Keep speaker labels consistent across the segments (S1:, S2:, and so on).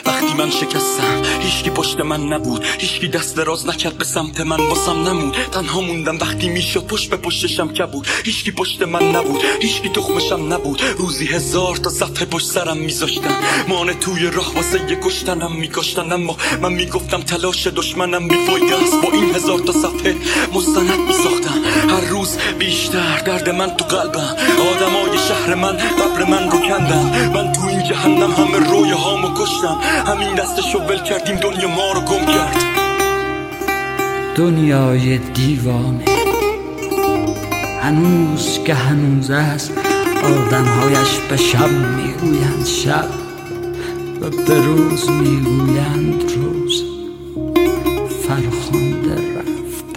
S1: وقتی من شکستم هیچکی پشت من نبود، هیچکی دست دراز نکرد به سمت من، واسم نمود. تنها موندم وقتی میشد پشت به پشتشم کبود. هیچکی پشت من نبود، هیچکی تخمشم نبود. روزی 1000 تا صفحه پشت سرم میذاشتن، مانع توی راه واسه یه کشتنم میکشتن. اما من میگفتم تلاش دشمنم بیفایده است، با این 1000 تا صفحه مستند میساختم. هر روز بیشتر درد من تو قلبم، آدمای شهر من قبر من رو کندن. من تو این جهنم همه رویه هامو کشتم، همین دستشو ول کردیم دنیا ما رو گم کرد.
S2: دنیای دیوانه هنوز که هنوز است، آدمهایش به شب میگویند شب و به روز میگویند روز. فرخنده رفت.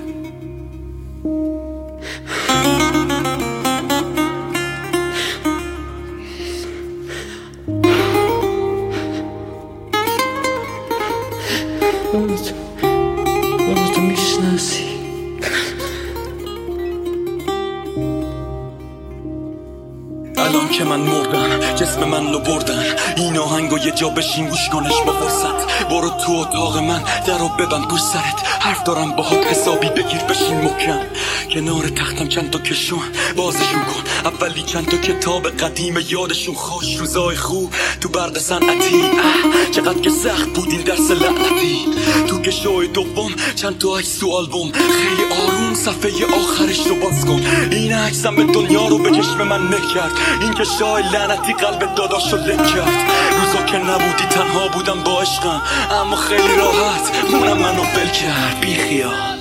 S2: تو میشناسی
S1: الان که من مردم جسم من رو بردن، این آهنگو یه جا بشین گوش کنش با فرصت. برو تو اتاق من درو ببند پشت سرت، حرف دارم باهات حسابی بگیر بشین محکم. کنار تختم چند تا کشون بازشون کن، اولی چند تا کتاب قدیم یادشون خوش. روزای خوب تو برق صنعتی، چقدر که سخت بود این درس لعنتی. تو کشوی دوم چند تا عکس تو آلبوم، خیلی آروم صفحه آخرش رو باز کن. این عکسم به دنیا رو به چشم من مه کرد، این که شای لعنتی قلب داداشو لک کرد. روزا که نبودی تنها بودم با عشقم، اما خیلی راحت مونم منو ول کرد. بی خیال